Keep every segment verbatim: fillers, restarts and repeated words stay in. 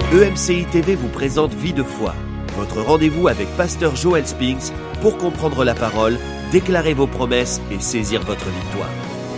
E M C I T V vous présente Vie de foi, votre rendez-vous avec Pasteur Joel Spinks pour comprendre la parole, déclarer vos promesses et saisir votre victoire.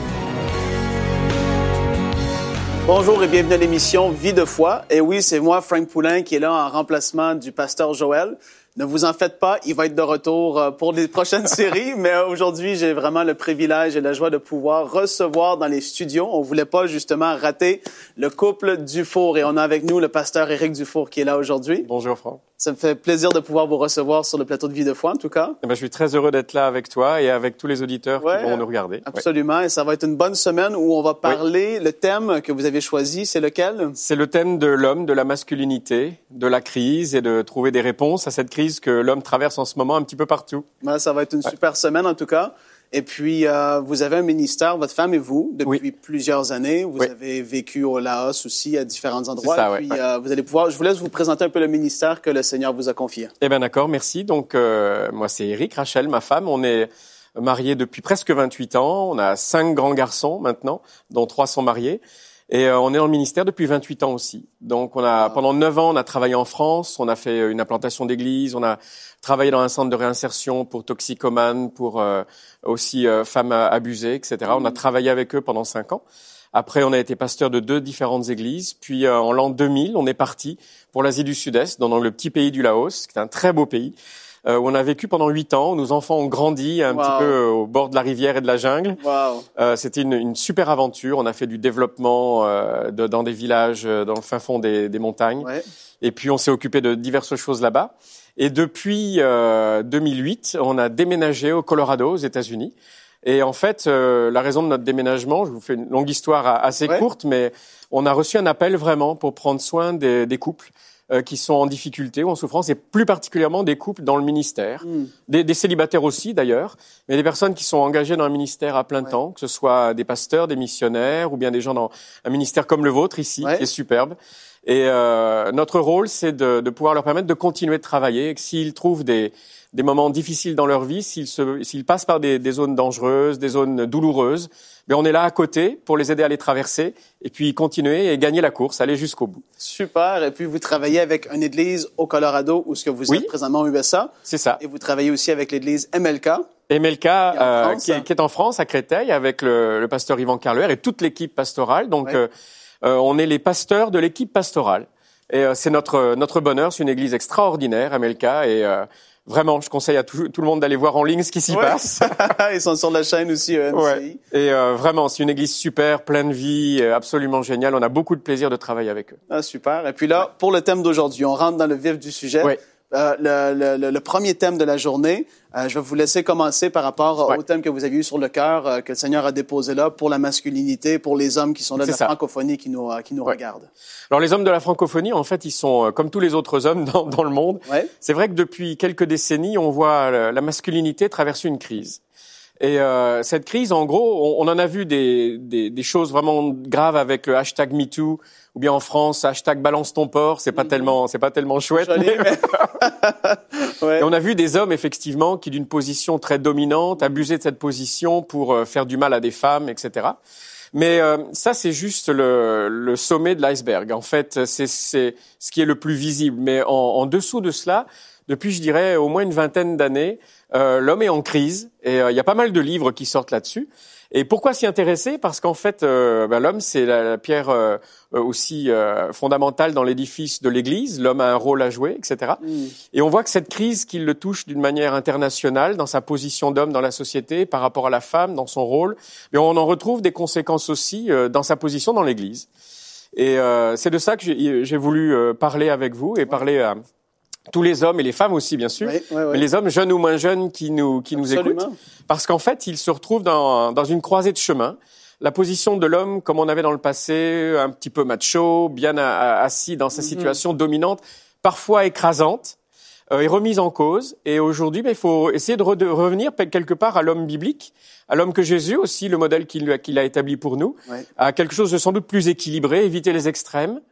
Bonjour et bienvenue à l'émission Vie de foi. Et oui, c'est moi, Frank Poulin, qui est là en remplacement du pasteur Joel. Ne vous en faites pas, il va être de retour pour les prochaines séries, mais aujourd'hui, j'ai vraiment le privilège et la joie de pouvoir recevoir dans les studios. On voulait pas justement rater le couple Dufour et on a avec nous le pasteur Éric Dufour qui est là aujourd'hui. Bonjour Franck. Ça me fait plaisir de pouvoir vous recevoir sur le plateau de Vie de foi, en tout cas. Eh ben, je suis très heureux d'être là avec toi et avec tous les auditeurs ouais, qui vont nous regarder. Absolument, ouais. Et ça va être une bonne semaine où on va parler, oui. Le thème que vous avez choisi, c'est lequel? C'est le thème de l'homme, de la masculinité, de la crise et de trouver des réponses à cette crise que l'homme traverse en ce moment un petit peu partout. Ouais, ça va être une ouais. super semaine en tout cas. Et puis, euh, vous avez un ministère, votre femme et vous, depuis oui. plusieurs années. Vous oui. avez vécu au Laos aussi, à différents endroits. C'est ça, et puis, ouais. euh, vous allez pouvoir, je vous laisse vous présenter un peu le ministère que le Seigneur vous a confié. Eh bien, d'accord, merci. Donc, euh, moi, c'est Éric, Rachel, ma femme. On est mariés depuis presque vingt-huit ans. On a cinq grands garçons maintenant, dont trois sont mariés. Et euh, on est dans le ministère depuis vingt-huit ans aussi. Donc, on a, wow. pendant neuf ans, on a travaillé en France. On a fait une implantation d'église. On a travaillé dans un centre de réinsertion pour toxicomanes, pour euh, aussi euh, femmes abusées, et cetera. Mmh. On a travaillé avec eux pendant cinq ans. Après, on a été pasteur de deux différentes églises. Puis, euh, en l'an deux mille, on est parti pour l'Asie du Sud-Est, dans, dans le petit pays du Laos, qui est un très beau pays, euh, où on a vécu pendant huit ans. Nos enfants ont grandi un wow. petit peu euh, au bord de la rivière et de la jungle. Wow. Euh, c'était une, une super aventure. On a fait du développement euh, de, dans des villages, euh, dans le fin fond des, des montagnes. Ouais. Et puis, on s'est occupé de diverses choses là-bas. Et depuis euh, deux mille huit, on a déménagé au Colorado, aux États-Unis. Et en fait, euh, la raison de notre déménagement, je vous fais une longue histoire assez ouais. courte, mais on a reçu un appel vraiment pour prendre soin des, des couples euh, qui sont en difficulté ou en souffrance, et plus particulièrement des couples dans le ministère, mm. des, des célibataires aussi d'ailleurs, mais des personnes qui sont engagées dans un ministère à plein ouais. temps, que ce soit des pasteurs, des missionnaires, ou bien des gens dans un ministère comme le vôtre ici, ouais. qui est superbe. Et euh, notre rôle, c'est de, de pouvoir leur permettre de continuer de travailler, et que s'ils trouvent des, des moments difficiles dans leur vie, s'ils, se, s'ils passent par des, des zones dangereuses, des zones douloureuses, ben on est là à côté pour les aider à les traverser et puis continuer et gagner la course, aller jusqu'au bout. Super. Et puis, vous travaillez avec une église au Colorado où ce que vous oui. êtes présentement au U S A. C'est ça. Et vous travaillez aussi avec l'église M L K. M L K, euh, qui, est, qui est en France, à Créteil, avec le, le pasteur Yvan Carluer et toute l'équipe pastorale. Donc, ouais. euh, Euh, on est les pasteurs de l'équipe pastorale. Et euh, c'est notre notre bonheur. C'est une église extraordinaire, M L K. Et euh, vraiment, je conseille à tout, tout le monde d'aller voir en ligne ce qui s'y ouais. passe. Ils sont sur la chaîne aussi, E M C I. Ouais. Et euh, vraiment, c'est une église super, pleine de vie, absolument géniale. On a beaucoup de plaisir de travailler avec eux. Ah, super. Et puis là, ouais. pour le thème d'aujourd'hui, on rentre dans le vif du sujet. Ouais. Euh, le, le, le premier thème de la journée, euh, je vais vous laisser commencer par rapport ouais. au thème que vous aviez eu sur le cœur, euh, que le Seigneur a déposé là pour la masculinité, pour les hommes qui sont là de la ça. francophonie qui nous, euh, qui nous ouais. regardent. Alors les hommes de la francophonie, en fait, ils sont euh, comme tous les autres hommes dans, dans le monde. Ouais. C'est vrai que depuis quelques décennies, on voit la, la masculinité traverser une crise. Et euh, cette crise, en gros, on, on en a vu des, des, des choses vraiment graves avec le hashtag MeToo, ou bien en France, hashtag balance ton porc, c'est pas mm-hmm. tellement, c'est pas tellement chouette. Joli, mais... ouais. Et on a vu des hommes, effectivement, qui d'une position très dominante, abusaient de cette position pour euh, faire du mal à des femmes, et cetera. Mais euh, ça, c'est juste le, le sommet de l'iceberg. En fait, c'est, c'est ce qui est le plus visible. Mais en, en dessous de cela, depuis, je dirais, au moins une vingtaine d'années, euh, l'homme est en crise. Et il euh, y a pas mal de livres qui sortent là-dessus. Et pourquoi s'y intéresser? Parce qu'en fait, euh, ben, l'homme, c'est la, la pierre euh, aussi euh, fondamentale dans l'édifice de l'Église. L'homme a un rôle à jouer, et cetera. Mm. Et on voit que cette crise qui le touche d'une manière internationale, dans sa position d'homme dans la société, par rapport à la femme, dans son rôle, mais on en retrouve des conséquences aussi euh, dans sa position dans l'Église. Et euh, c'est de ça que j'ai, j'ai voulu euh, parler avec vous et ouais. parler à tous les hommes et les femmes aussi, bien sûr, oui, oui, oui. mais les hommes jeunes ou moins jeunes qui nous qui Absolument. nous écoutent, parce qu'en fait, ils se retrouvent dans dans une croisée de chemin. La position de l'homme, comme on avait dans le passé, un petit peu macho, bien a, a, assis dans sa mm-hmm. situation dominante, parfois écrasante, euh, est remise en cause. Et aujourd'hui, ben, il faut essayer de, re- de revenir quelque part à l'homme biblique, à l'homme que Jésus aussi, le modèle qu'il, qu'il a établi pour nous, ouais. à quelque chose de sans doute plus équilibré, éviter les extrêmes. Ouais.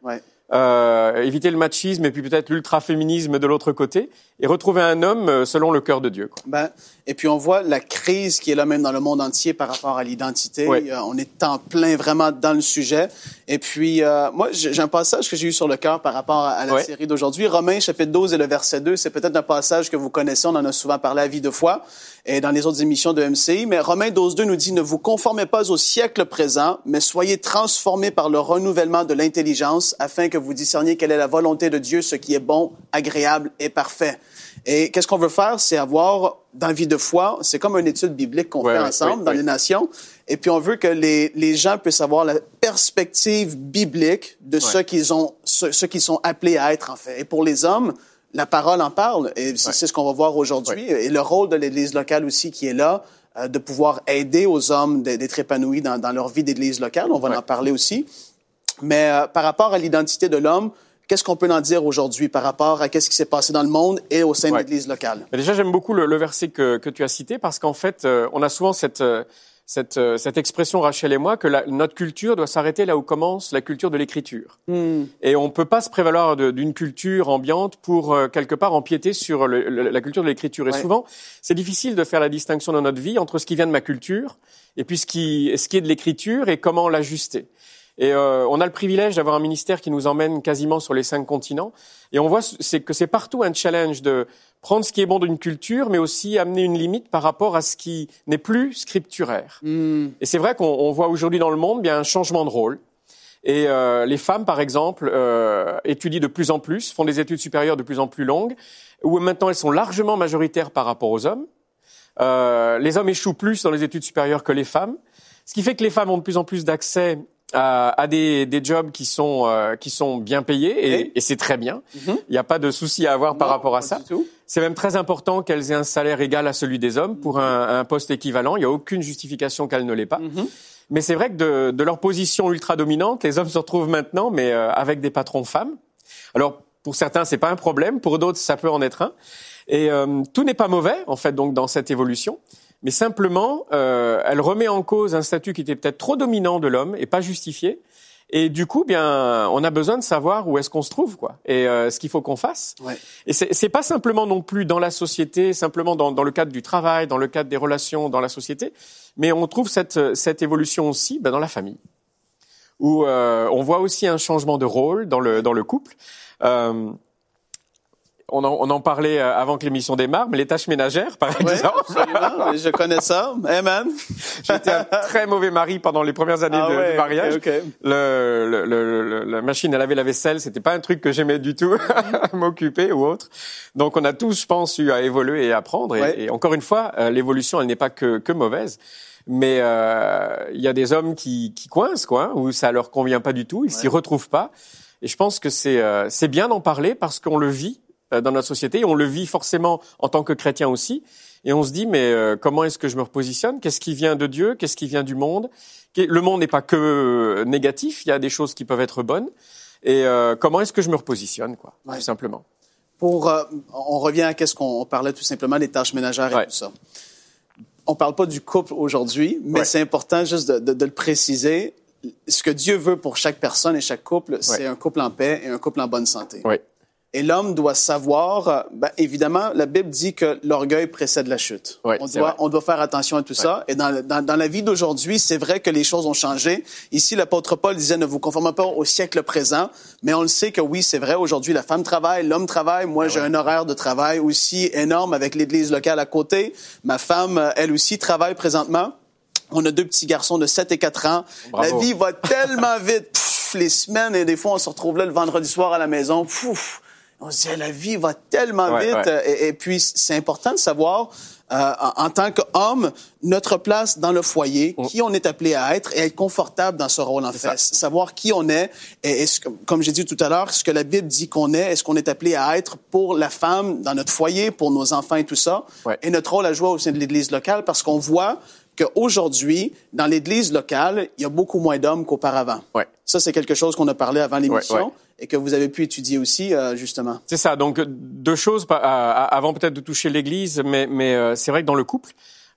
euh, éviter le machisme et puis peut-être l'ultra-féminisme de l'autre côté, et retrouver un homme selon le cœur de Dieu, quoi. Ben, et puis on voit la crise qui est là même dans le monde entier par rapport à l'identité. Oui. Euh, on est en plein vraiment dans le sujet. Et puis, euh, moi, j'ai un passage que j'ai eu sur le cœur par rapport à la oui. série d'aujourd'hui. Romains, chapitre douze et le verset deux, c'est peut-être un passage que vous connaissez. On en a souvent parlé à Vie de foi et dans les autres émissions de M C I. Mais Romains douze deux nous dit « Ne vous conformez pas au siècle présent, mais soyez transformés par le renouvellement de l'intelligence afin que vous discerniez quelle est la volonté de Dieu, ce qui est bon, agréable et parfait. » Et qu'est-ce qu'on veut faire? C'est avoir, dans Vie de foi, c'est comme une étude biblique qu'on ouais, fait ouais, ensemble ouais, dans ouais. les nations. Et puis, on veut que les, les gens puissent avoir la perspective biblique de ouais. ce qu'ils ont, ce, ce qu'ils sont appelés à être, en fait. Et pour les hommes, la parole en parle. Et c'est, ouais. c'est ce qu'on va voir aujourd'hui. Ouais. Et le rôle de l'Église locale aussi qui est là, euh, de pouvoir aider aux hommes d'être épanouis dans, dans leur vie d'Église locale. On va ouais. en parler aussi. Mais euh, par rapport à l'identité de l'homme, qu'est-ce qu'on peut en dire aujourd'hui par rapport à qu'est-ce qui s'est passé dans le monde et au sein ouais. de l'Église locale? Mais déjà, j'aime beaucoup le, le verset que, que tu as cité parce qu'en fait, euh, on a souvent cette, euh, cette, euh, cette expression, Rachel et moi, que la, notre culture doit s'arrêter là où commence la culture de l'Écriture. Mm. Et on ne peut pas se prévaloir de, d'une culture ambiante pour, euh, quelque part, empiéter sur le, le, la culture de l'Écriture. Et ouais. souvent, c'est difficile de faire la distinction dans notre vie entre ce qui vient de ma culture et puis ce qui, ce qui est de l'Écriture et comment l'ajuster. Et euh, on a le privilège d'avoir un ministère qui nous emmène quasiment sur les cinq continents. Et on voit c'est que c'est partout un challenge de prendre ce qui est bon d'une culture, mais aussi amener une limite par rapport à ce qui n'est plus scripturaire. Mm. Et c'est vrai qu'on on voit aujourd'hui dans le monde bien un changement de rôle. Et euh, les femmes, par exemple, euh, étudient de plus en plus, font des études supérieures de plus en plus longues, où maintenant elles sont largement majoritaires par rapport aux hommes. Euh, les hommes échouent plus dans les études supérieures que les femmes, ce qui fait que les femmes ont de plus en plus d'accès À, à des, des jobs qui sont euh, qui sont bien payés et, et, et c'est très bien. Mm-hmm. Il n'y a pas de souci à avoir non, par rapport à ça. C'est même très important qu'elles aient un salaire égal à celui des hommes pour un, un poste équivalent. Il n'y a aucune justification qu'elles ne l'aient pas. Mm-hmm. Mais c'est vrai que de, de leur position ultra dominante, les hommes se retrouvent maintenant, mais euh, avec des patrons femmes. Alors pour certains, c'est pas un problème. Pour d'autres, ça peut en être un. Et euh, tout n'est pas mauvais en fait donc dans cette évolution. Mais simplement, euh, elle remet en cause un statut qui était peut-être trop dominant de l'homme et pas justifié. Et du coup, bien, on a besoin de savoir où est-ce qu'on se trouve, quoi, et euh, ce qu'il faut qu'on fasse. Ouais. Et c'est, c'est pas simplement non plus dans la société, simplement dans, dans le cadre du travail, dans le cadre des relations dans la société, mais on trouve cette, cette évolution aussi ben, dans la famille, où euh, on voit aussi un changement de rôle dans le, dans le couple. Euh, On en, on en parlait avant que l'émission démarre, mais les tâches ménagères, par oui, exemple. Absolument, je connais ça. Amen. J'étais un très mauvais mari pendant les premières années ah de, ouais, du mariage. Okay, okay. Le, le, le, le, la machine à laver la vaisselle, c'était pas un truc que j'aimais du tout, m'occuper ou autre. Donc on a tous, je pense, eu à évoluer et apprendre. Et, ouais. et encore une fois, euh, l'évolution, elle n'est pas que, que mauvaise. Mais il euh, y a des hommes qui, qui coincent, quoi, où ça leur convient pas du tout, ils ouais. s'y retrouvent pas. Et je pense que c'est, euh, c'est bien d'en parler parce qu'on le vit dans notre société, on le vit forcément en tant que chrétien aussi, et on se dit mais euh, comment est-ce que je me repositionne? Qu'est-ce qui vient de Dieu? Qu'est-ce qui vient du monde? Le monde n'est pas que négatif, il y a des choses qui peuvent être bonnes, et euh, comment est-ce que je me repositionne, quoi, ouais. tout simplement. Pour, euh, on revient à qu'est-ce qu'on on parlait tout simplement des tâches ménagères et ouais. tout ça. On parle pas du couple aujourd'hui, mais ouais. c'est important juste de, de, de le préciser. Ce que Dieu veut pour chaque personne et chaque couple, ouais. c'est un couple en paix et un couple en bonne santé. Ouais. Et l'homme doit savoir, ben, évidemment, la Bible dit que l'orgueil précède la chute. Oui, on doit, on doit faire attention à tout ouais. ça. Et dans, dans, dans la vie d'aujourd'hui, c'est vrai que les choses ont changé. Ici, l'apôtre Paul disait, ne vous conformez pas au siècle présent. Mais on le sait que oui, c'est vrai. Aujourd'hui, la femme travaille, l'homme travaille. Moi, ouais, j'ai ouais. un horaire de travail aussi énorme avec l'église locale à côté. Ma femme, elle aussi, travaille présentement. On a deux petits garçons de sept et quatre ans. Bravo. La vie va tellement vite. Pff, les semaines, et des fois, on se retrouve là le vendredi soir à la maison. Pff, on se dit, la vie va tellement ouais, vite. Ouais. Et, et puis, c'est important de savoir, euh, en, en tant qu'homme, notre place dans le foyer, mmh. qui on est appelé à être et être confortable dans ce rôle, en c'est fait. Ça. Savoir qui on est et, et ce, comme j'ai dit tout à l'heure, ce que la Bible dit qu'on est, est-ce qu'on est appelé à être pour la femme dans notre foyer, pour nos enfants et tout ça. Ouais. Et notre rôle à jouer au sein de l'Église locale, parce qu'on voit qu'aujourd'hui, dans l'Église locale, il y a beaucoup moins d'hommes qu'auparavant. Ouais. Ça, c'est quelque chose qu'on a parlé avant l'émission. Ouais, ouais. Et que vous avez pu étudier aussi, euh, justement. C'est ça. Donc, deux choses, euh, avant peut-être de toucher l'Église, mais, mais euh, c'est vrai que dans le couple,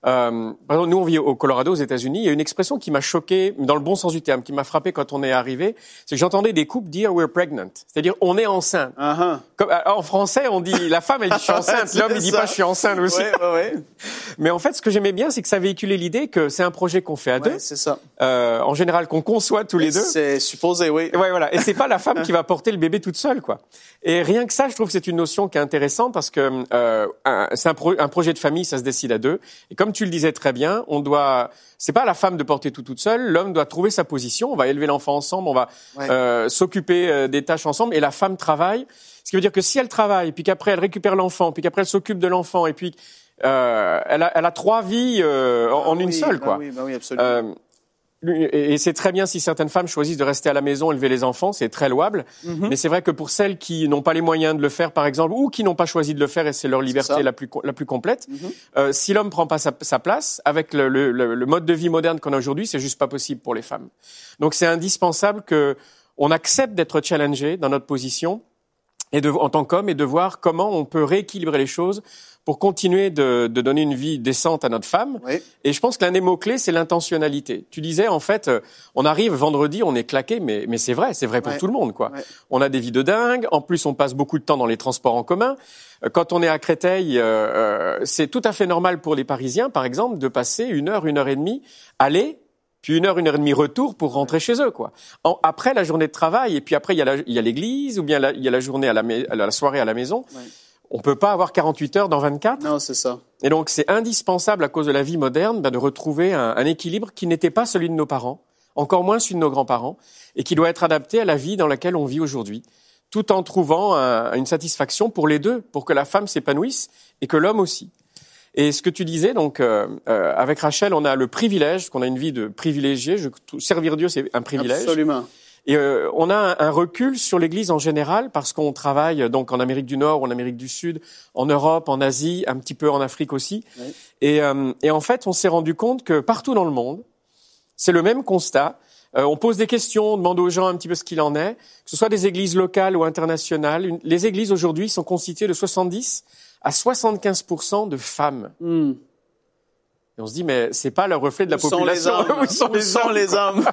Euh, par exemple, nous, on vit au Colorado, aux États-Unis. Il y a une expression qui m'a choqué, dans le bon sens du terme, qui m'a frappé quand on est arrivé. C'est que j'entendais des couples dire « we're pregnant ». C'est-à-dire, on est enceinte. Uh-huh. Comme, en français, on dit, la femme, elle dit « je suis enceinte ». L'homme, il dit pas « je suis enceinte » aussi. Ouais, ouais, ouais. Mais en fait, ce que j'aimais bien, c'est que ça véhiculait l'idée que c'est un projet qu'on fait à ouais, deux. c'est ça. Euh, en général, qu'on conçoit tous les deux. C'est supposé, oui. Ouais, voilà. Et c'est pas la femme qui va porter le bébé toute seule, quoi. Et rien que ça, je trouve que c'est une notion qui est intéressante parce que euh, un, c'est un, pro, un projet de famille, ça se décide à deux. Et comme tu le disais très bien, on doit, c'est pas à la femme de porter tout toute seule. L'homme doit trouver sa position. On va élever l'enfant ensemble. On va ouais. euh, s'occuper euh, des tâches ensemble. Et la femme travaille. Ce qui veut dire que si elle travaille, puis qu'après elle récupère l'enfant, puis qu'après elle s'occupe de l'enfant, et puis euh, elle, a, elle a trois vies euh, en, ah, en une oui, seule, bah quoi. Oui, bah oui, absolument. Euh, Et c'est très bien si certaines femmes choisissent de rester à la maison, élever les enfants, c'est très louable. Mm-hmm. Mais c'est vrai que pour celles qui n'ont pas les moyens de le faire, par exemple, ou qui n'ont pas choisi de le faire, et c'est leur liberté la plus la plus complète, mm-hmm. euh, si l'homme prend pas sa, sa place, avec le, le, le mode de vie moderne qu'on a aujourd'hui, c'est juste pas possible pour les femmes. Donc c'est indispensable que on accepte d'être challengé dans notre position et de, en tant qu'homme, et de voir comment on peut rééquilibrer les choses pour continuer de, de donner une vie décente à notre femme. Oui. Et je pense que l'un des mots-clés, c'est l'intentionnalité. Tu disais, en fait, on arrive vendredi, on est claqué, mais, mais c'est vrai, c'est vrai pour ouais. tout le monde, quoi. Ouais. On a des vies de dingue. En plus, on passe beaucoup de temps dans les transports en commun. Quand on est à Créteil, euh, c'est tout à fait normal pour les Parisiens, par exemple, de passer une heure, une heure et demie, aller, puis une heure, une heure et demie retour pour rentrer chez eux, quoi. En, après la journée de travail, et puis après, il y a la, il y a l'église, ou bien la, il y a la journée à la, à la soirée à la maison. Ouais. On peut pas avoir quarante-huit heures dans vingt-quatre. Non, c'est ça. Et donc, c'est indispensable, à cause de la vie moderne, ben, de retrouver un, un équilibre qui n'était pas celui de nos parents, encore moins celui de nos grands-parents, et qui doit être adapté à la vie dans laquelle on vit aujourd'hui, tout en trouvant un, une satisfaction pour les deux, pour que la femme s'épanouisse et que l'homme aussi. Et ce que tu disais, donc, euh, euh, avec Rachel, on a le privilège, qu'on a une vie de privilégié. Je, tout, servir Dieu, c'est un privilège. Absolument. Et euh, on a un, un recul sur l'Église en général parce qu'on travaille donc en Amérique du Nord ou en Amérique du Sud, en Europe, en Asie, un petit peu en Afrique aussi. Oui. Et, euh, et en fait, on s'est rendu compte que partout dans le monde, c'est le même constat. Euh, on pose des questions, on demande aux gens un petit peu ce qu'il en est, que ce soit des églises locales ou internationales. Une, les églises aujourd'hui sont constituées de soixante-dix à soixante-quinze pour cent de femmes. Mm. Et on se dit, mais c'est pas le reflet de la Où population. Sont les hommes? Où sont, Où les, sont hommes, les hommes?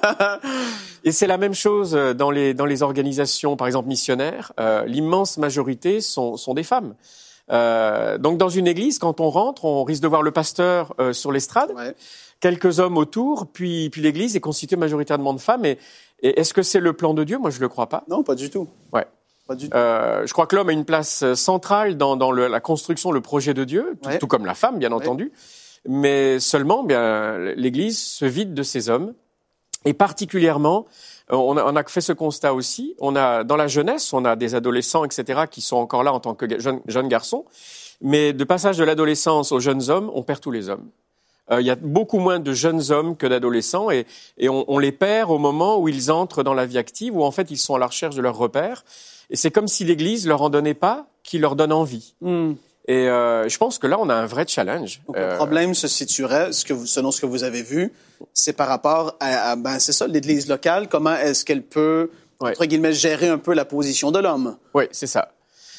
Et c'est la même chose dans les dans les organisations, par exemple missionnaires. Euh, l'immense majorité sont sont des femmes. Euh, donc dans une église, quand on rentre, on risque de voir le pasteur euh, sur l'estrade, ouais. quelques hommes autour, puis puis l'église est constituée majoritairement de femmes. Et, et est-ce que c'est le plan de Dieu? Moi, je le crois pas. Non, pas du tout. Ouais. Pas du tout. Euh, je crois que l'homme a une place centrale dans dans le, la construction, le projet de Dieu, tout, ouais. tout comme la femme, bien entendu. Ouais. Mais seulement, bien, l'Église se vide de ces hommes. Et particulièrement, on a, on a fait ce constat aussi. On a, dans la jeunesse, on a des adolescents, et cetera, qui sont encore là en tant que jeunes, jeunes garçons. Mais de passage de l'adolescence aux jeunes hommes, on perd tous les hommes. Euh, il y a beaucoup moins de jeunes hommes que d'adolescents, et, et on, on les perd au moment où ils entrent dans la vie active, où en fait ils sont à la recherche de leurs repères. Et c'est comme si l'Église leur en donnait pas, qui leur donne envie. Mm. Et euh, je pense que là, on a un vrai challenge. Donc, euh... le problème se situerait, ce que vous, selon ce que vous avez vu, c'est par rapport à, à ben, c'est ça, l'Église locale. Comment est-ce qu'elle peut, ouais. entre guillemets, gérer un peu la position de l'homme? Oui, c'est ça.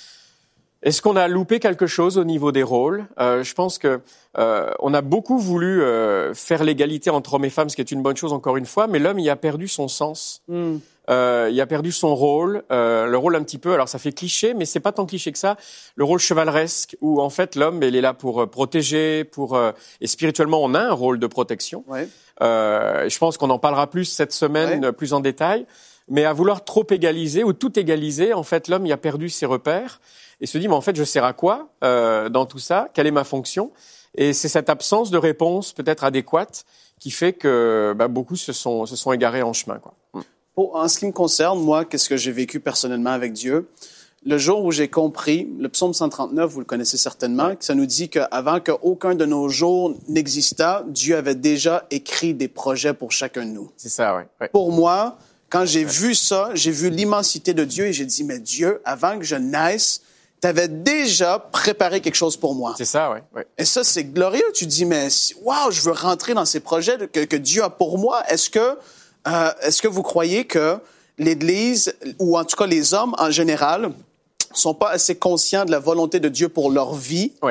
Est-ce qu'on a loupé quelque chose au niveau des rôles? euh, Je pense que euh, on a beaucoup voulu euh, faire l'égalité entre hommes et femmes, ce qui est une bonne chose encore une fois, mais l'homme y a perdu son sens. Mm. Euh, il a perdu son rôle, euh, le rôle un petit peu, alors ça fait cliché, mais c'est pas tant cliché que ça, le rôle chevaleresque, où en fait l'homme, il est là pour euh, protéger, pour euh, et spirituellement on a un rôle de protection. Ouais. Euh, je pense qu'on en parlera plus cette semaine, ouais. plus en détail, mais à vouloir trop égaliser ou tout égaliser, en fait l'homme, il a perdu ses repères et se dit, mais en fait je sers à quoi euh, dans tout ça? Quelle est ma fonction? Et c'est cette absence de réponse peut-être adéquate qui fait que bah, beaucoup se sont se sont égarés en chemin, quoi. Pour, en ce qui me concerne, moi, qu'est-ce que j'ai vécu personnellement avec Dieu? Le jour où j'ai compris, le psaume cent trente-neuf, vous le connaissez certainement, que ça nous dit qu'avant qu'aucun de nos jours n'existât, Dieu avait déjà écrit des projets pour chacun de nous. C'est ça, oui. Ouais. Pour moi, quand j'ai ouais. vu ça, j'ai vu l'immensité de Dieu et j'ai dit, mais Dieu, avant que je naisse, t'avais déjà préparé quelque chose pour moi. C'est ça, oui. Ouais. Et ça, c'est glorieux. Tu dis, mais waouh, je veux rentrer dans ces projets que, que Dieu a pour moi. Est-ce que Euh, est-ce que vous croyez que l'Église, ou en tout cas les hommes en général, sont pas assez conscients de la volonté de Dieu pour leur vie? Ouais.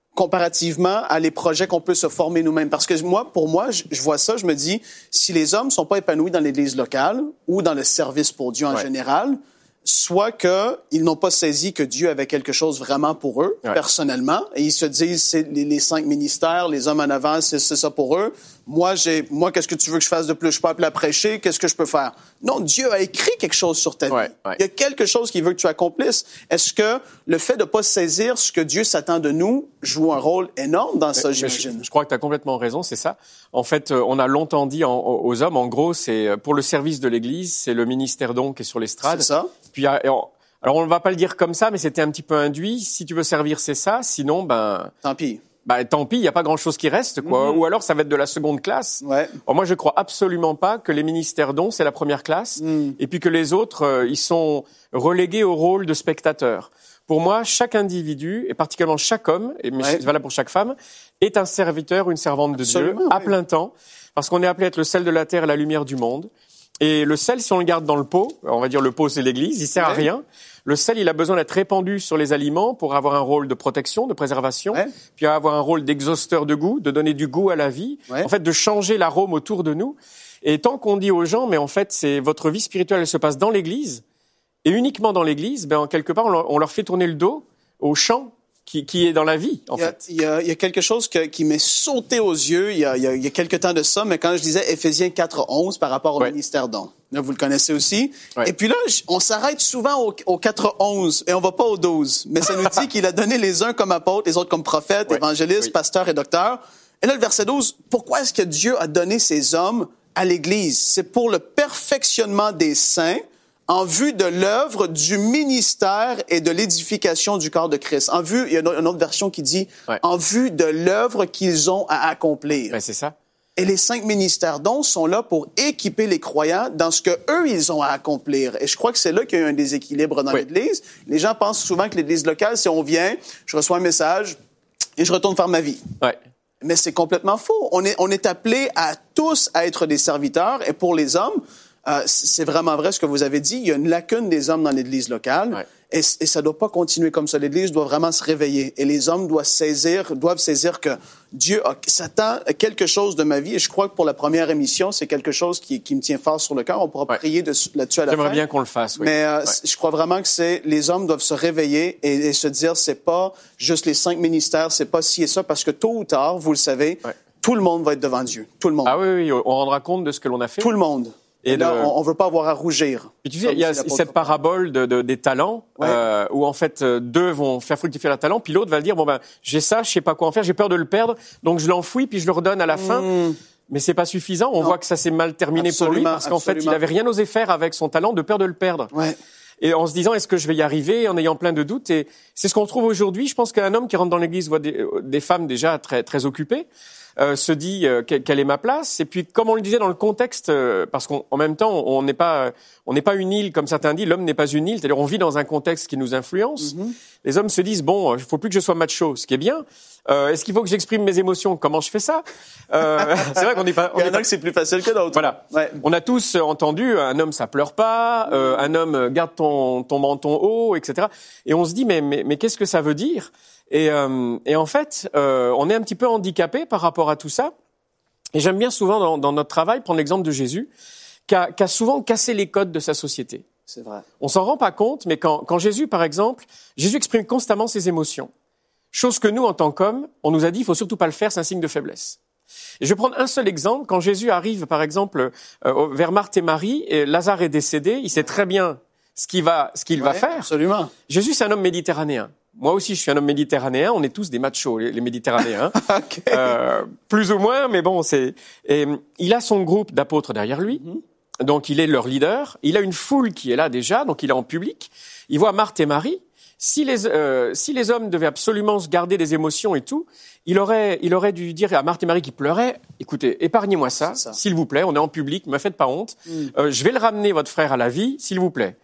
comparativement à les projets qu'on peut se former nous-mêmes. Parce que moi, pour moi, je, je vois ça, je me dis, si les hommes sont pas épanouis dans l'Église locale ou dans le service pour Dieu en ouais. général, soit qu'ils n'ont pas saisi que Dieu avait quelque chose vraiment pour eux, ouais. personnellement, et ils se disent, c'est les, les cinq ministères, les hommes en avant, c'est, c'est ça pour eux. Moi, j'ai, moi, qu'est-ce que tu veux que je fasse de plus? Je suis pas appelé à prêcher, qu'est-ce que je peux faire? Non, Dieu a écrit quelque chose sur ta vie. Ouais, ouais. Il y a quelque chose qu'il veut que tu accomplisses. Est-ce que le fait de pas saisir ce que Dieu s'attend de nous joue un rôle énorme dans ça, mais, j'imagine? Je, je crois que tu as complètement raison, c'est ça. En fait, on a longtemps dit en, aux hommes, en gros, c'est pour le service de l'Église, c'est le ministère don qui est sur l'estrade. C'est ça. Puis, alors, on ne va pas le dire comme ça, mais c'était un petit peu induit. Si tu veux servir, c'est ça. Sinon, ben... Tant pis. Ben, tant pis, il n'y a pas grand-chose qui reste, quoi. Mm-hmm. Ou alors, ça va être de la seconde classe. Ouais. Alors, moi, je crois absolument pas que les ministères dons, c'est la première classe. Mm. Et puis que les autres, euh, ils sont relégués au rôle de spectateurs. Pour moi, chaque individu, et particulièrement chaque homme, et mais ouais. c'est valable pour chaque femme, est un serviteur ou une servante de absolument, Dieu, oui. à plein temps. Parce qu'on est appelé à être le sel de la terre et la lumière du monde. Et le sel, si on le garde dans le pot, on va dire le pot, c'est l'Église, il sert ouais. à rien. Le sel, il a besoin d'être répandu sur les aliments pour avoir un rôle de protection, de préservation, ouais. puis avoir un rôle d'exhausteur de goût, de donner du goût à la vie, ouais. en fait, de changer l'arôme autour de nous. Et tant qu'on dit aux gens, mais en fait, c'est votre vie spirituelle, elle se passe dans l'Église, et uniquement dans l'Église, ben, quelque part, on leur, on leur fait tourner le dos au champ qui, qui est dans la vie, en il y a, fait. Il y a, il y a quelque chose que, qui m'est sauté aux yeux il y, a, il, y a, il y a quelque temps de ça, mais quand je disais Éphésiens quatre onze par rapport au ouais. ministère don. Là, vous le connaissez aussi. Ouais. Et puis là, on s'arrête souvent au, au quatre onze et on va pas au douze. Mais ça nous dit qu'il a donné les uns comme apôtres, les autres comme prophètes, ouais. évangélistes, oui. pasteurs et docteurs. Et là, le verset douze, pourquoi est-ce que Dieu a donné ces hommes à l'Église? C'est pour le perfectionnement des saints, en vue de l'œuvre du ministère et de l'édification du corps de Christ. En vue, il y a une autre version qui dit, ouais. en vue de l'œuvre qu'ils ont à accomplir. Ben, c'est ça. Et les cinq ministères dons sont là pour équiper les croyants dans ce que eux ils ont à accomplir. Et je crois que c'est là qu'il y a un déséquilibre dans oui. l'Église. Les gens pensent souvent que l'Église locale, c'est on vient, je reçois un message et je retourne faire ma vie. Ouais. Mais c'est complètement faux. On est, on est appelés à tous à être des serviteurs. Et pour les hommes, Euh, c'est vraiment vrai ce que vous avez dit. Il y a une lacune des hommes dans l'Église locale. Ouais. Et, et ça ne doit pas continuer comme ça. L'Église doit vraiment se réveiller. Et les hommes doivent saisir, doivent saisir que Dieu a, s'attend à quelque chose de ma vie. Et je crois que pour la première émission, c'est quelque chose qui, qui me tient fort sur le cœur. On pourra ouais. prier de, là-dessus à la J'aimerais fin. bien qu'on le fasse, oui. Mais euh, ouais. je crois vraiment que c'est les hommes doivent se réveiller et, et se dire c'est pas juste les cinq ministères, c'est pas ci et ça, parce que tôt ou tard, vous le savez, ouais. tout le monde va être devant Dieu. Tout le monde. Ah oui, oui, on rendra compte de ce que l'on a fait. Tout le monde. Et, et là, de... on ne veut pas avoir à rougir. Puis tu sais, il y a cette parabole de, de, des talents, ouais. euh, où en fait deux vont faire fructifier leur talent, puis l'autre va dire bon ben j'ai ça, je sais pas quoi en faire, j'ai peur de le perdre, donc je l'enfouis puis je le redonne à la mmh. fin. Mais c'est pas suffisant. On non. voit que ça s'est mal terminé absolument, pour lui parce qu'en absolument. fait, il avait rien osé faire avec son talent de peur de le perdre. Ouais. Et en se disant est-ce que je vais y arriver, en ayant plein de doutes. Et c'est ce qu'on trouve aujourd'hui. Je pense qu'un homme qui rentre dans l'église voit des, des femmes déjà très très occupées. Euh, se dit euh, quelle est ma place, et puis comme on le disait dans le contexte, euh, parce qu'en même temps on n'est pas on n'est pas une île comme certains disent, l'homme n'est pas une île, c'est-à-dire on vit dans un contexte qui nous influence. Mm-hmm. Les hommes se disent bon, il faut plus que je sois macho, ce qui est bien. Euh, est-ce qu'il faut que j'exprime mes émotions? Comment je fais ça? euh, C'est vrai qu'on n'est pas. On Il y en a pas... que c'est plus facile que d'autres. Voilà. Ouais. On a tous entendu un homme ça pleure pas, euh, un homme garde ton ton menton haut, et cetera. Et on se dit mais mais mais qu'est-ce que ça veut dire? Et, euh, et en fait, euh, on est un petit peu handicapé par rapport à tout ça. Et j'aime bien souvent dans, dans notre travail prendre l'exemple de Jésus, qui a, qui a souvent cassé les codes de sa société. C'est vrai. On s'en rend pas compte, mais quand, quand Jésus, par exemple, Jésus exprime constamment ses émotions. Chose que nous, en tant qu'hommes, on nous a dit, il faut surtout pas le faire, c'est un signe de faiblesse. Et je vais prendre un seul exemple. Quand Jésus arrive, par exemple, euh, vers Marthe et Marie, et Lazare est décédé, il sait très bien ce qu'il va, ce qu'il ouais, va faire. Absolument. Jésus, c'est un homme méditerranéen. Moi aussi, je suis un homme méditerranéen. On est tous des machos, les, les Méditerranéens. okay. euh, plus ou moins, mais bon, c'est. Et, il a son groupe d'apôtres derrière lui, mm-hmm. donc il est leur leader. Il a une foule qui est là déjà, donc il est en public. Il voit Marthe et Marie. Si les euh, si les hommes devaient absolument se garder des émotions et tout, il aurait il aurait dû dire à Marthe et Marie qui pleuraient, écoutez, épargnez-moi ça, ça. s'il vous plaît. On est en public, ne me faites pas honte. Mm. Euh, je vais le ramener votre frère à la vie, s'il vous plaît.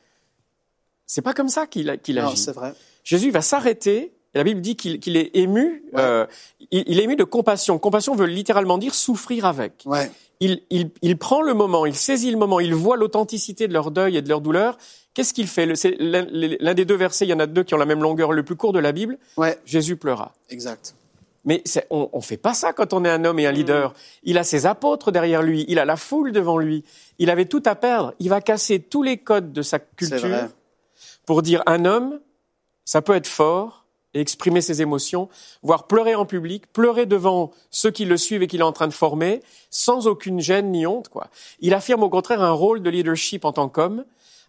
C'est pas comme ça qu'il qu'il agit. Non, c'est vrai. Jésus va s'arrêter, et la Bible dit qu'il, qu'il est ému, ouais. euh, il, il est ému de compassion. Compassion veut littéralement dire souffrir avec. Ouais. Il, il, il prend le moment, il saisit le moment, il voit l'authenticité de leur deuil et de leur douleur. Qu'est-ce qu'il fait? C'est l'un, l'un des deux versets, il y en a deux qui ont la même longueur, le plus court de la Bible. Ouais. Jésus pleura. Exact. Mais c'est, on, on fait pas ça quand on est un homme et un leader. Il a ses apôtres derrière lui, il a la foule devant lui. Il avait tout à perdre. Il va casser tous les codes de sa culture pour dire un homme, ça peut être fort et exprimer ses émotions, voire pleurer en public, pleurer devant ceux qui le suivent et qu'il est en train de former, sans aucune gêne ni honte, quoi. Il affirme au contraire un rôle de leadership en tant qu'homme.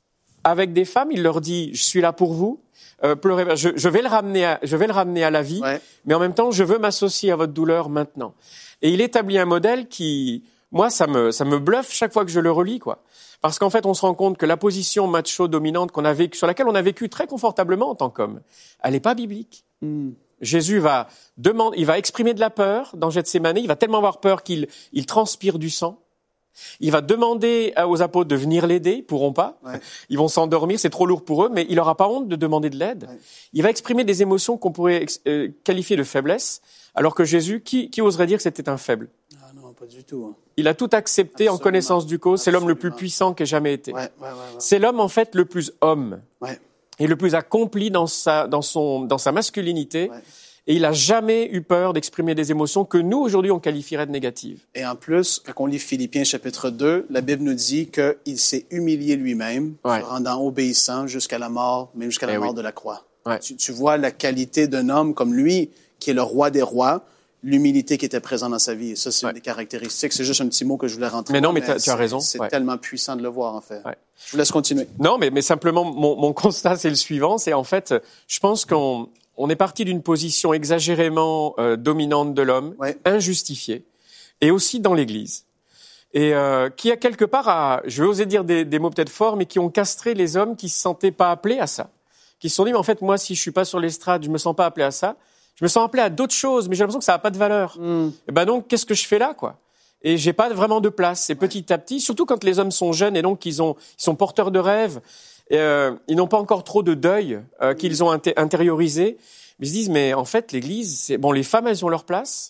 Avec des femmes, il leur dit, je suis là pour vous. Euh, pleurez, je, je vais le ramener à, je vais le ramener à la vie, ouais. mais en même temps, je veux m'associer à votre douleur maintenant. Et il établit un modèle qui, moi, ça me, ça me bluffe chaque fois que je le relis, quoi. Parce qu'en fait, on se rend compte que la position macho dominante qu'on a vécu, sur laquelle on a vécu très confortablement en tant qu'homme, elle n'est pas biblique. Mm. Jésus va demander, il va exprimer de la peur dans Gethsémani, il va tellement avoir peur qu'il, il transpire du sang. Il va demander aux apôtres de venir l'aider, ils pourront pas. Ouais. Ils vont s'endormir, c'est trop lourd pour eux, mais il n'aura pas honte de demander de l'aide. Ouais. Il va exprimer des émotions qu'on pourrait euh, qualifier de faiblesse, alors que Jésus, qui, qui oserait dire que c'était un faible? Ah non, pas du tout. Hein. Il a tout accepté Absolument. En connaissance du cause. C'est l'homme le plus puissant qu'ait jamais été. Ouais, ouais, ouais, ouais. C'est l'homme, en fait, le plus homme. Ouais. Et le plus accompli dans sa, dans son, dans sa masculinité. Ouais. Et il a jamais eu peur d'exprimer des émotions que nous, aujourd'hui, on qualifierait de négatives. Et en plus, quand on lit Philippiens chapitre deux, la Bible nous dit qu'il s'est humilié lui-même, ouais. se rendant obéissant jusqu'à la mort, même jusqu'à la eh mort oui. de la croix. Ouais. Tu, tu vois la qualité d'un homme comme lui, qui est le roi des rois, l'humilité qui était présente dans sa vie. Et ça, c'est ouais. une des caractéristiques. C'est juste un petit mot que je voulais rentrer. Mais non, mais, mais tu as raison. C'est ouais. tellement puissant de le voir, en fait. Ouais. Je vous laisse continuer. Non, mais, mais simplement, mon, mon constat, c'est le suivant. C'est en fait, je pense qu'on... On est parti d'une position exagérément euh, dominante de l'homme, ouais. injustifiée, et aussi dans l'Église, et euh, qui a quelque part, à, je vais oser dire des, des mots peut-être forts, mais qui ont castré les hommes qui se sentaient pas appelés à ça, qui se sont dit, mais en fait, moi, si je suis pas sur l'estrade, je me sens pas appelé à ça, je me sens appelé à d'autres choses, mais j'ai l'impression que ça a pas de valeur. Mm. Et ben donc, qu'est-ce que je fais là, quoi? Et j'ai pas vraiment de place. Et ouais. petit à petit, surtout quand les hommes sont jeunes et donc ils ont, ils sont porteurs de rêves. Et, euh, ils n'ont pas encore trop de deuil euh, qu'ils ont inté- intériorisé. Mais ils se disent, mais en fait, l'Église, c'est bon, les femmes, elles ont leur place.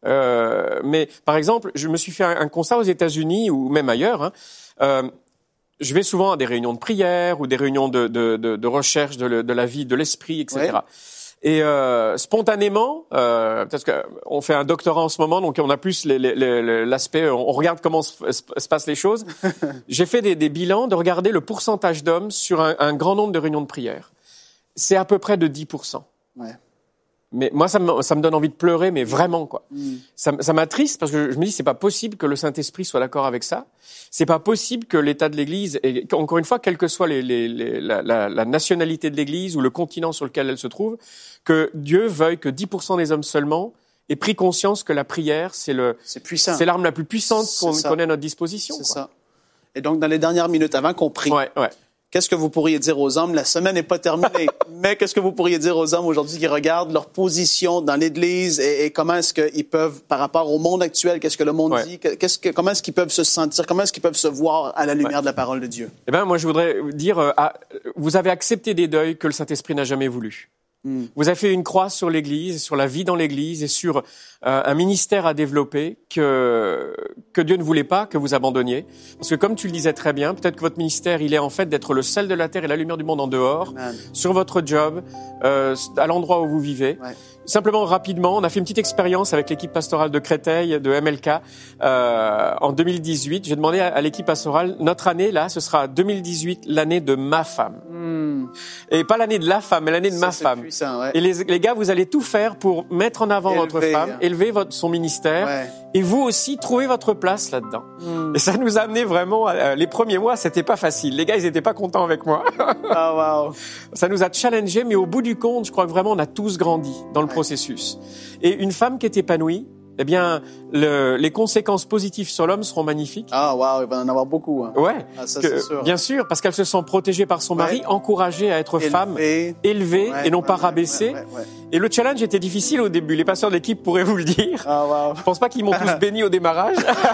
Euh, mais par exemple, je me suis fait un, un constat aux États-Unis ou même ailleurs. Hein, euh, je vais souvent à des réunions de prière ou des réunions de, de, de, de recherche de, le, de la vie, de l'esprit, et cetera. Ouais. Et euh, spontanément, euh, parce qu'on fait un doctorat en ce moment, donc on a plus les, les, les, l'aspect, on regarde comment se, se passent les choses. J'ai fait des, des bilans de regarder le pourcentage d'hommes sur un, un grand nombre de réunions de prière. C'est à peu près de dix pour cent. Ouais. Mais moi, ça me, ça me donne envie de pleurer, mais vraiment, quoi. Mm. Ça, ça m'attriste parce que je me dis, c'est pas possible que le Saint-Esprit soit d'accord avec ça. C'est pas possible que l'état de l'Église, et encore une fois, quelle que soit les, les, les, la, la, la nationalité de l'Église ou le continent sur lequel elle se trouve, que Dieu veuille que dix pour cent des hommes seulement aient pris conscience que la prière, c'est le, c'est puissant. C'est l'arme la plus puissante qu'on, qu'on ait à notre disposition. C'est quoi. ça. Et donc, dans les dernières minutes, avant qu'on prie. Ouais, ouais. Qu'est-ce que vous pourriez dire aux hommes? La semaine n'est pas terminée, mais qu'est-ce que vous pourriez dire aux hommes aujourd'hui qui regardent leur position dans l'Église et, et comment est-ce qu'ils peuvent, par rapport au monde actuel, qu'est-ce que le monde ouais. dit, qu'est-ce que, comment est-ce qu'ils peuvent se sentir, comment est-ce qu'ils peuvent se voir à la lumière ouais. de la parole de Dieu? Eh bien, moi, je voudrais dire, euh, ah, vous avez accepté des deuils que le Saint-Esprit n'a jamais voulu. Mm. Vous avez fait une croix sur l'Église, sur la vie dans l'Église et sur euh, un ministère à développer que que Dieu ne voulait pas que vous abandonniez. Parce que comme tu le disais très bien, peut-être que votre ministère, il est en fait d'être le sel de la terre et la lumière du monde en dehors, Amen. Sur votre job, euh, à l'endroit où vous vivez. Ouais. Simplement, rapidement, on a fait une petite expérience avec l'équipe pastorale de Créteil, de M L K, euh, en deux mille dix-huit. J'ai demandé à, à l'équipe pastorale, notre année, là, ce sera deux mille dix-huit, l'année de ma femme. Mm. Et pas l'année de la femme, mais l'année de Ça, ma femme. Puissant, ouais. Et les, les gars, vous allez tout faire pour mettre en avant élever, votre femme, hein. élever votre, son ministère, ouais. et vous aussi, trouver votre place là-dedans. Mm. Et ça nous a amené vraiment, euh, les premiers mois, c'était pas facile. Les gars, ils étaient pas contents avec moi. Ah, wow. Ça nous a challengé, mais au bout du compte, je crois que vraiment, on a tous grandi dans le ouais. processus. Et une femme qui est épanouie, eh bien, le, les conséquences positives sur l'homme seront magnifiques. Ah, waouh, il va en avoir beaucoup. Hein. Ouais, ah, ça, que, c'est sûr. Bien sûr, parce qu'elle se sent protégée par son mari, ouais. encouragée à être Élevé. femme, élevée ouais, et non ouais, pas ouais, rabaissée. Ouais, ouais, ouais. Et le challenge était difficile au début. Les pasteurs de l'équipe pourraient vous le dire. Ah, wow. Je pense pas qu'ils m'ont tous béni au démarrage.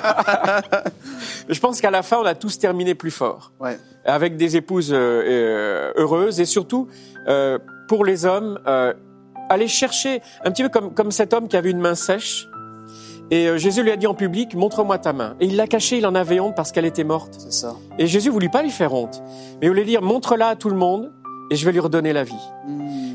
Mais je pense qu'à la fin, on a tous terminé plus fort. Ouais. Avec des épouses euh, euh, heureuses et surtout, euh, pour les hommes, euh, aller chercher, un petit peu comme, comme cet homme qui avait une main sèche. Et euh, Jésus lui a dit en public, montre-moi ta main. Et il l'a cachée, il en avait honte parce qu'elle était morte. C'est ça. Et Jésus voulut pas lui faire honte. Mais il voulait dire, montre-la à tout le monde et je vais lui redonner la vie. Mmh.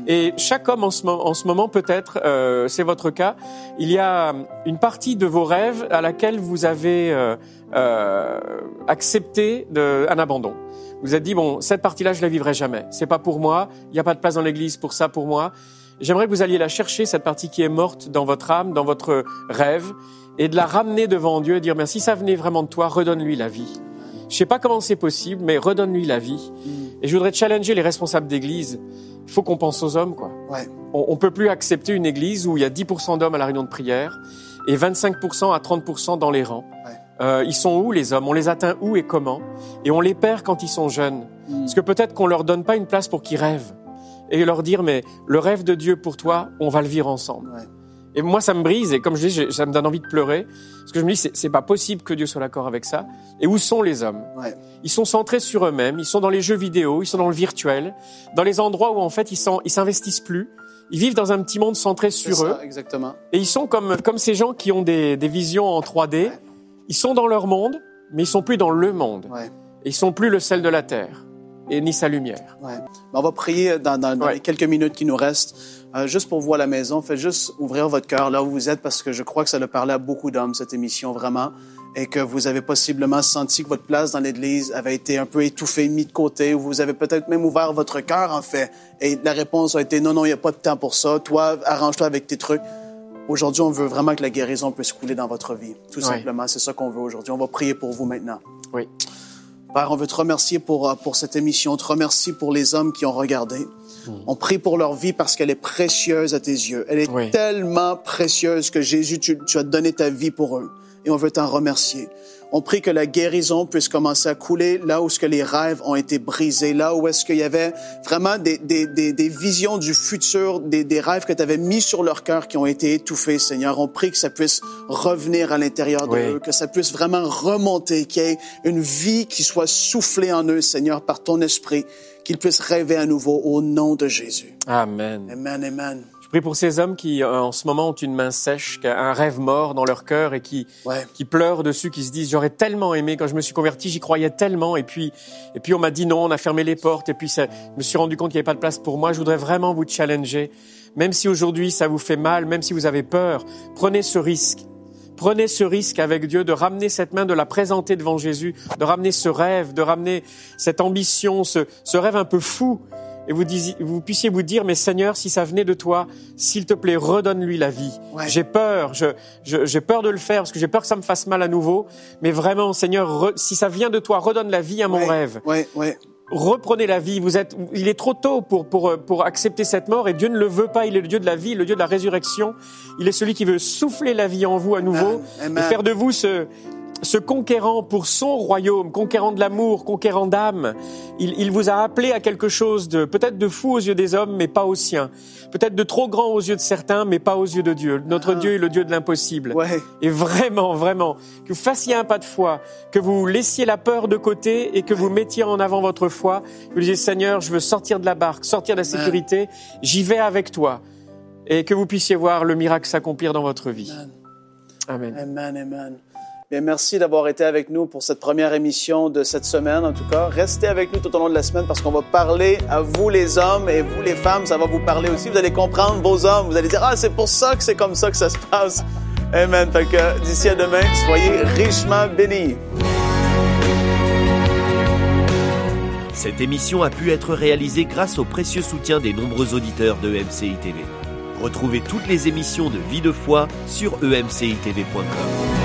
Et chaque homme en ce, en ce moment, peut-être, euh, c'est votre cas, il y a une partie de vos rêves à laquelle vous avez euh, euh, accepté de, un abandon. Vous êtes dit, bon, cette partie-là, je la vivrai jamais. C'est pas pour moi. Il n'y a pas de place dans l'église pour ça, pour moi. J'aimerais que vous alliez la chercher, cette partie qui est morte dans votre âme, dans votre rêve, et de la ramener devant Dieu et dire, mais si ça venait vraiment de toi, redonne-lui la vie. Je sais pas comment c'est possible, mais redonne-lui la vie. Mm. Et je voudrais challenger les responsables d'église. Il faut qu'on pense aux hommes, quoi. Ouais. On, on peut plus accepter une église où il y a dix pour cent d'hommes à la réunion de prière et vingt-cinq pour cent à trente pour cent dans les rangs. Ouais. Euh, ils sont où, les hommes? On les atteint où et comment? Et on les perd quand ils sont jeunes. Mm. Parce que peut-être qu'on leur donne pas une place pour qu'ils rêvent. Et leur dire, mais le rêve de Dieu pour toi, on va le vivre ensemble. Ouais. Et moi, ça me brise, et comme je dis, ça me donne envie de pleurer, parce que je me dis, c'est, c'est pas possible que Dieu soit d'accord avec ça. Et où sont les hommes? Ouais. Ils sont centrés sur eux-mêmes, ils sont dans les jeux vidéo, ils sont dans le virtuel, dans les endroits où, en fait, ils, sont, ils s'investissent plus. Ils vivent dans un petit monde centré sur c'est eux. Ça, exactement. Et ils sont comme, comme ces gens qui ont des, des visions en trois D. Ouais. Ils sont dans leur monde, mais ils sont plus dans le monde. Ouais. Et ils sont plus le sel de la terre. Et ni sa lumière. Ouais. On va prier dans, dans, dans ouais. les quelques minutes qui nous restent. Euh, juste pour vous à la maison, faites juste ouvrir votre cœur là où vous êtes, parce que je crois que ça a parlé à beaucoup d'hommes, cette émission, vraiment, et que vous avez possiblement senti que votre place dans l'Église avait été un peu étouffée, mise de côté, ou vous avez peut-être même ouvert votre cœur, en fait, et la réponse a été « Non, non, il n'y a pas de temps pour ça. Toi, arrange-toi avec tes trucs. » Aujourd'hui, on veut vraiment que la guérison puisse couler dans votre vie. Tout ouais. simplement, c'est ça qu'on veut aujourd'hui. On va prier pour vous maintenant. Oui. Père, on veut te remercier pour, pour cette émission. On te remercie pour les hommes qui ont regardé. Mmh. On prie pour leur vie parce qu'elle est précieuse à tes yeux. Elle est oui. tellement précieuse que Jésus, tu, tu as donné ta vie pour eux. Et on veut t'en remercier. On prie que la guérison puisse commencer à couler là où ce que les rêves ont été brisés, là où est-ce qu'il y avait vraiment des, des, des, des visions du futur, des, des rêves que tu avais mis sur leur cœur qui ont été étouffés, Seigneur. On prie que ça puisse revenir à l'intérieur de oui. eux, que ça puisse vraiment remonter, qu'il y ait une vie qui soit soufflée en eux, Seigneur, par ton esprit, qu'ils puissent rêver à nouveau au nom de Jésus. Amen. Amen, amen. Je prie pour ces hommes qui, en ce moment, ont une main sèche, un rêve mort dans leur cœur et qui, ouais. qui pleurent dessus, qui se disent « J'aurais tellement aimé, quand je me suis converti, j'y croyais tellement, et puis, et puis on m'a dit non, on a fermé les portes, et puis ça, je me suis rendu compte qu'il n'y avait pas de place pour moi. » Je voudrais vraiment vous challenger. Même si aujourd'hui ça vous fait mal, même si vous avez peur, prenez ce risque. Prenez ce risque avec Dieu de ramener cette main, de la présenter devant Jésus, de ramener ce rêve, de ramener cette ambition, ce, ce rêve un peu fou. Et vous, disiez, vous puissiez vous dire, mais Seigneur, si ça venait de toi, s'il te plaît, redonne-lui la vie. Ouais. J'ai peur, je, je, j'ai peur de le faire parce que j'ai peur que ça me fasse mal à nouveau. Mais vraiment, Seigneur, re, si ça vient de toi, redonne la vie à mon ouais. rêve. Ouais, ouais. Reprenez la vie. Vous êtes, il est trop tôt pour, pour, pour accepter cette mort et Dieu ne le veut pas. Il est le Dieu de la vie, le Dieu de la résurrection. Il est celui qui veut souffler la vie en vous à nouveau Amen. et faire de vous ce... ce conquérant pour son royaume, conquérant de l'amour, conquérant d'âme. Il, il vous a appelé à quelque chose de peut-être de fou aux yeux des hommes, mais pas aux siens. Peut-être de trop grand aux yeux de certains, mais pas aux yeux de Dieu. Notre ah. Dieu est le Dieu de l'impossible. Ouais. Et vraiment, vraiment, que vous fassiez un pas de foi, que vous laissiez la peur de côté et que vous mettiez en avant votre foi. Vous disiez, Seigneur, je veux sortir de la barque, sortir de la sécurité, j'y vais avec toi. Et que vous puissiez voir le miracle s'accomplir dans votre vie. Amen. Amen, amen. Bien, merci d'avoir été avec nous pour cette première émission de cette semaine, en tout cas. Restez avec nous tout au long de la semaine parce qu'on va parler à vous les hommes et vous les femmes, ça va vous parler aussi. Vous allez comprendre vos hommes. Vous allez dire, ah, c'est pour ça que c'est comme ça que ça se passe. Amen. Fait que d'ici à demain, soyez richement bénis. Cette émission a pu être réalisée grâce au précieux soutien des nombreux auditeurs de E M C I T V. Retrouvez toutes les émissions de Vie de foi sur e m c i t v point com.